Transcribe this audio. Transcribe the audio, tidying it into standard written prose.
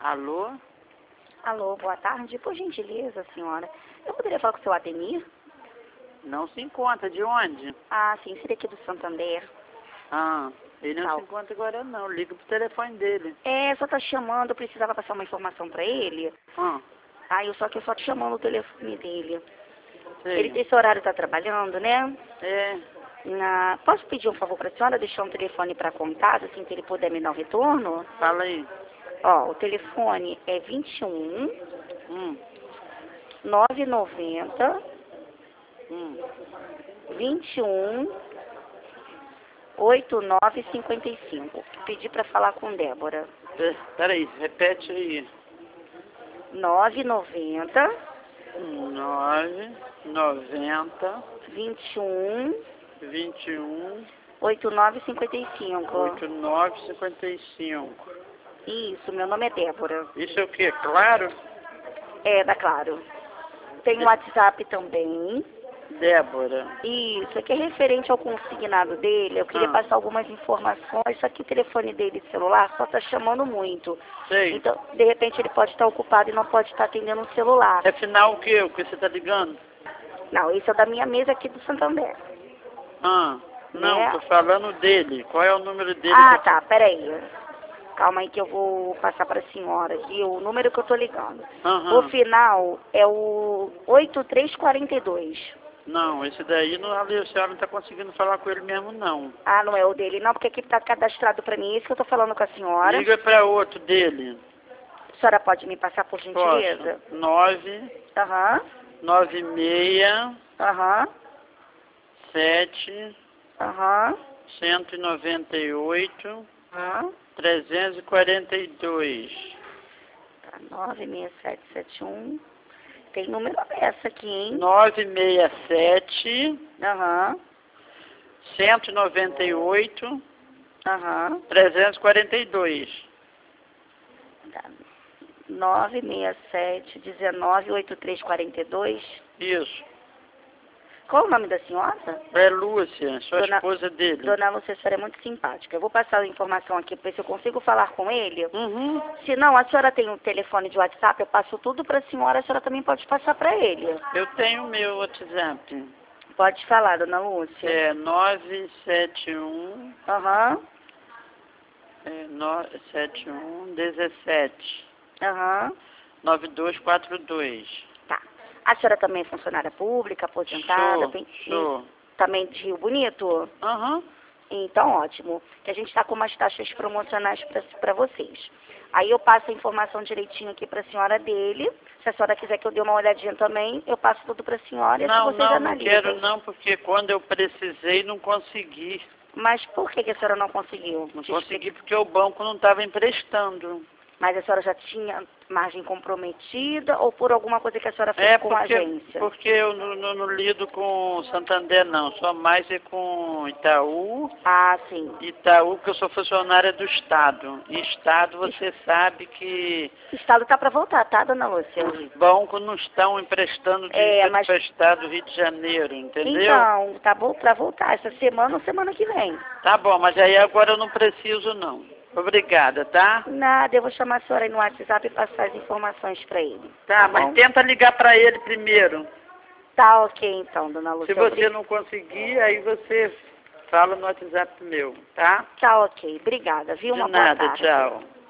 Alô? Alô, boa tarde. Por gentileza, senhora, eu poderia falar com o seu Ademir? Não se encontra. De onde? Ah, sim, seria aqui do Santander. Ah, ele não Tal. se encontra agora não. Liga pro telefone dele. É, só tá chamando, eu precisava passar uma informação pra ele. Ah, Só que eu só te chamando o telefone dele. sei. Esse horário tá trabalhando, né? É, Posso pedir um favor pra senhora, deixar um telefone pra contato, assim que ele puder me dar um retorno? fala aí. Ó, o telefone é 21 Hum, 990 hum. 21 8955. Pedi pra falar com Débora. Peraí, repete aí. 990 990 21 21 8955. 8955. Isso, meu nome é Débora. Isso é o quê? Claro? É, da Claro. Tem o WhatsApp também. Débora. Isso, aqui é referente ao consignado dele. Eu queria Ah. passar algumas informações, só que o telefone dele de celular só está chamando muito. Sei. Então, de repente, ele pode estar ocupado e não pode estar atendendo o celular. Afinal, o que? O que você tá ligando? Não, esse é da minha mesa aqui do Santander. Ah, não, Né? tô falando dele. Qual é o número dele? Ah, tá, peraí. Calma aí que eu vou passar para a senhora aqui o número que eu tô ligando. Aham. O final é o 8342. Não, esse daí não, a senhora não tá conseguindo falar com ele mesmo, não. Ah, não é o dele não, porque aqui tá cadastrado para mim. Esse que eu tô falando com a senhora. Liga para outro dele. A senhora pode me passar por gentileza? Posso. 9 Aham, 96 aham, 7 aham, 198 aham. 342. Tá, 96771. Tem número aberto aqui, hein? 967 Aham, 198 aham. 342. Tá. 967 19 8342. Isso. Qual o nome da senhora? É Lúcia, sua Dona- esposa dele. Dona Lúcia, a senhora é muito simpática. Eu vou passar a informação aqui para ver se eu consigo falar com ele. Uhum. Se não, a senhora tem um telefone de WhatsApp, eu passo tudo para a senhora também pode passar para ele. Eu tenho o meu WhatsApp. Pode falar, Dona Lúcia. É 971 Aham, 971 17 aham. 9242. Tá. A senhora também é funcionária pública, aposentada? Sou. Também de Rio Bonito? Aham. Então, ótimo. Que a gente está com umas taxas promocionais para vocês. Aí eu passo a informação direitinho aqui para a senhora dele. Se a senhora quiser que eu dê uma olhadinha também, eu passo tudo para a senhora e assim vocês Não analisam. quero não, porque quando eu precisei não consegui. Mas por que a senhora não conseguiu? Não Te consegui explico. porque o banco não estava emprestando. Mas a senhora já tinha margem comprometida ou por alguma coisa que a senhora fez com a agência? Porque eu não lido com Santander não, só mais é com Itaú. Ah, sim. Itaú, porque eu sou funcionária do Estado. E Estado, você sabe que O Estado tá para voltar, tá, Dona Lúcia? os bancos não estão emprestando dinheiro mas- para o Estado do Rio de Janeiro, entendeu? Então, tá bom para voltar essa semana ou semana que vem. Tá bom, mas aí agora eu não preciso não. Obrigada, tá? Nada, eu vou chamar a senhora aí no WhatsApp e passar as informações para ele. Tá, bom? mas tenta ligar para ele primeiro. Tá ok então, Dona Lúcia. Se você não conseguir, aí você fala no WhatsApp meu, tá? Tá ok, obrigada, viu? De Uma boa nada, tarde. tchau.